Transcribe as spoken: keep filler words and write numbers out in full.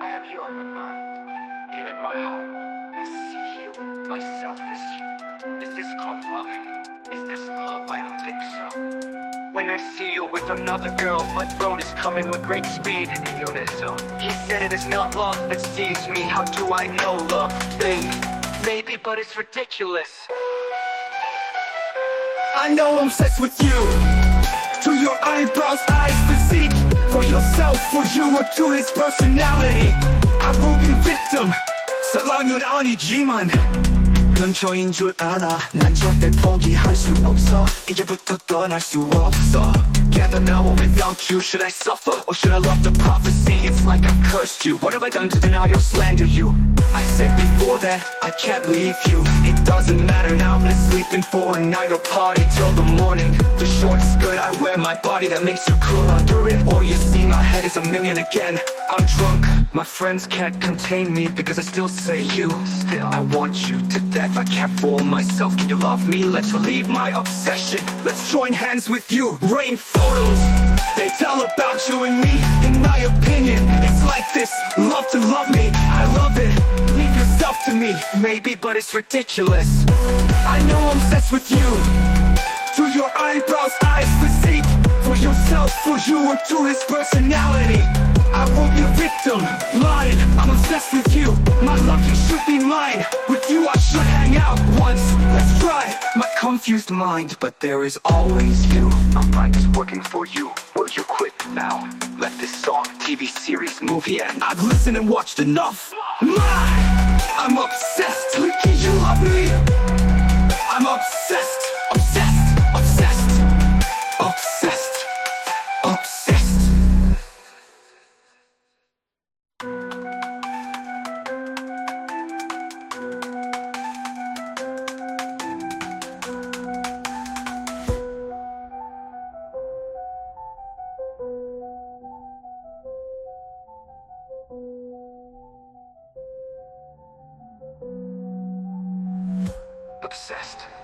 have you on my mind, you in my heart. I see you, myself, is you. Is this called love? Is this love? I don't think so. When I see you with another girl, my throat is coming with great speed in unison. He said it is not love that sees me. How do I know love? Babe, maybe, but it's ridiculous. I know I'm obsessed with you. To your eyebrows, eyes, physique. For yourself, for you, or to his personality. I will be victim. 사랑은 아니지만 근처인 줄 알아. 난 절대 포기할 수 없어. 이제부터 떠날 수 없어. Together now or without you. Should I suffer or should I love the prophecy? It's like I've cursed you. What have I done to deny or slander you? I said before that I can't leave you. It doesn't matter now, I'm just sleeping for a night or party till the morning. The short skirt I wear, my body that makes you cool under it. Or you see my head is a million again. I'm drunk, my friends can't contain me because I still say you. Still, I want you to death, I can't fool myself. Can you love me? Let's relieve my obsession. Let's join hands with you. Rain photos, they tell about you and me. In my opinion, it's like this. Love to love me, I love it. Leave yourself to me, maybe, but it's ridiculous. I know I'm obsessed with you. To your eyebrows, eyes, physique. For yourself, for you, or to his personality. I won't be a victim, lying. I'm obsessed with you. My love, you should be mine. With you I should hang out once. Let's try. My confused mind, but there is always you. My mind is working for you. Will you quit now? Let this song, T V series, movie end. I've listened and watched enough. My, I'm obsessed. Can you love me? I'm obsessed, obsessed, obsessed, obsessed, obsessed. Obsessed.